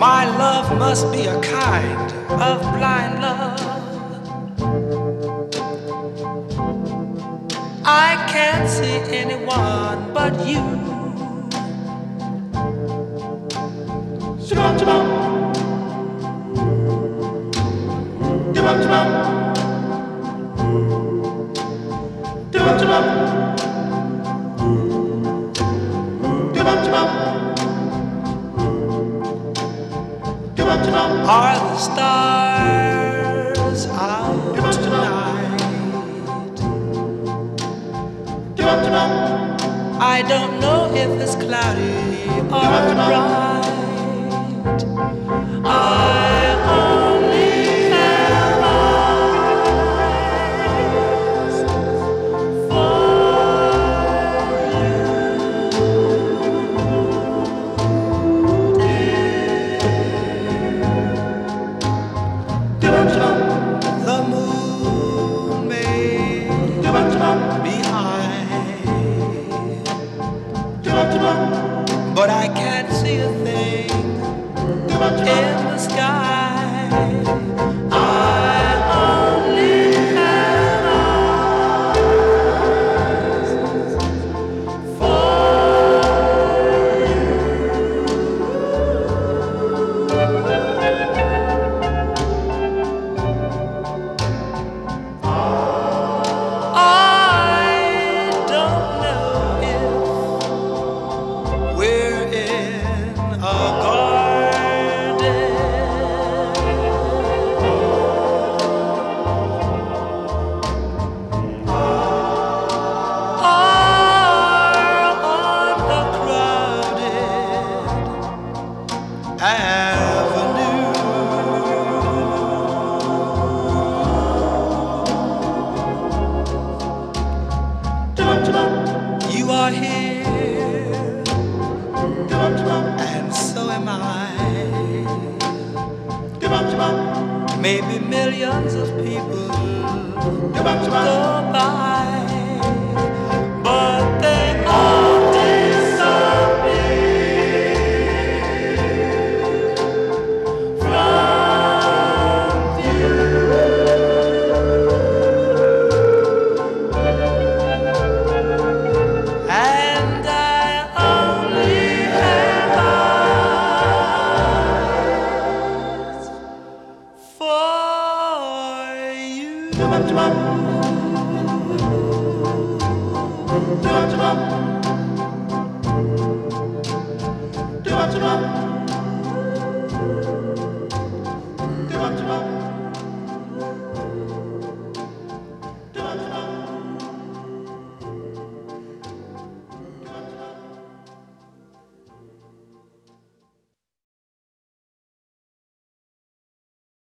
My love must be a kind of blind love. I can't see anyone but you. Shabam, shabam. Shabam, shabam. Shabam, shabam. Shabam, shabam. Are the stars out tonight? I don't know if it's cloudy or bright. I only have eyes for the moon may be high, but I can't see a thing in the sky. I only have eyes for you are here, and so am I. Maybe millions of people go by, but they all disappear from view. And I only have eyes for you. Chubam, chubam.